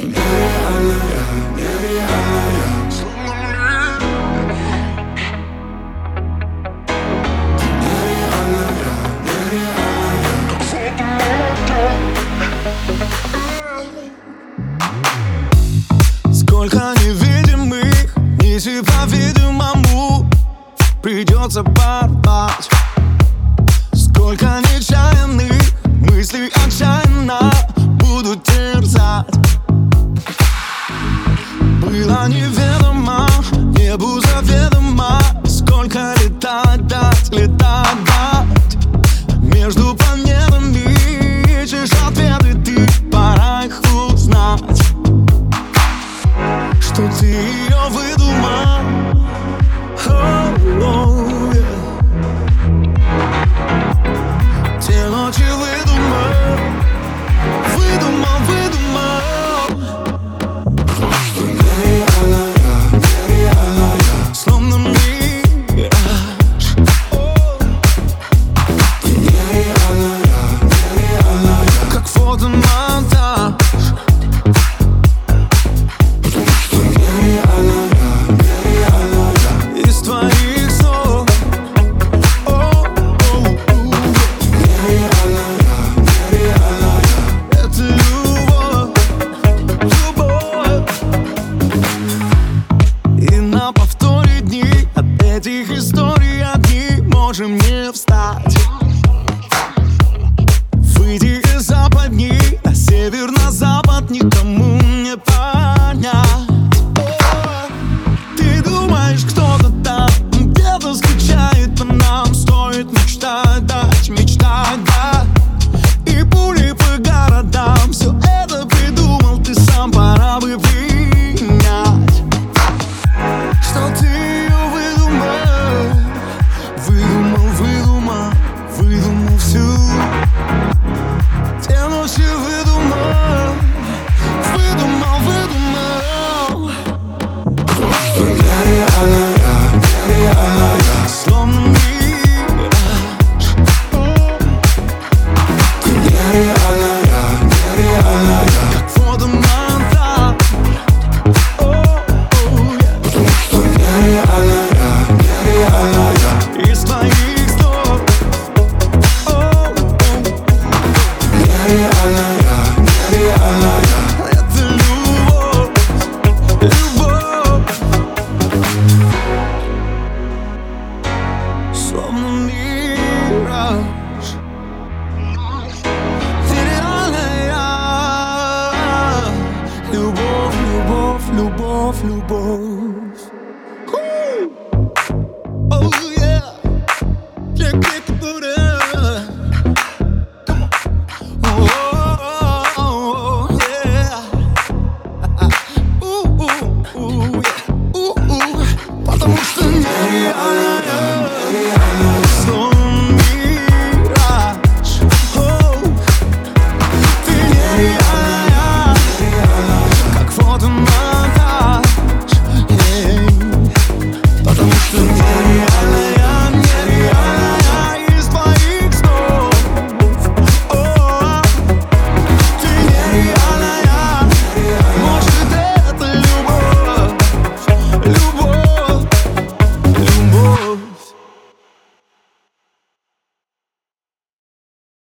Сколько невидимых миссий по-видимому придется порвать. Сколько нечаянных мыслей отчаянно будут терзать. Было неведомо, небу заведомо, сколько летать, дать, летать, дать. Между планетами ищешь ответы ты, пора их узнать. Что ты ее выдумал, те ночи выдумал, выдумал, выдумал. Словно мираж, как фотомонтаж. Из твоих слов, это любовь, любовь. И на повторе дней от этих историй одни можем не встать. Выйди из западни, на север, на запад никому не понять. Ты думаешь, кто-то там где-то скучает по нам. Стоит мечтать, дать, мечтать, да. И пули по городам, все это придумал ты сам, пора бы принять, что ты ее выдумал, выдумал, выдумал, выдумал всю. Те ночи выдумал, выдумал, выдумал. Словно мираж, как фотомонтаж. Из твоих слов, это любовь, любовь. Словно мираж, нереальная любовь, любовь, любовь, любовь.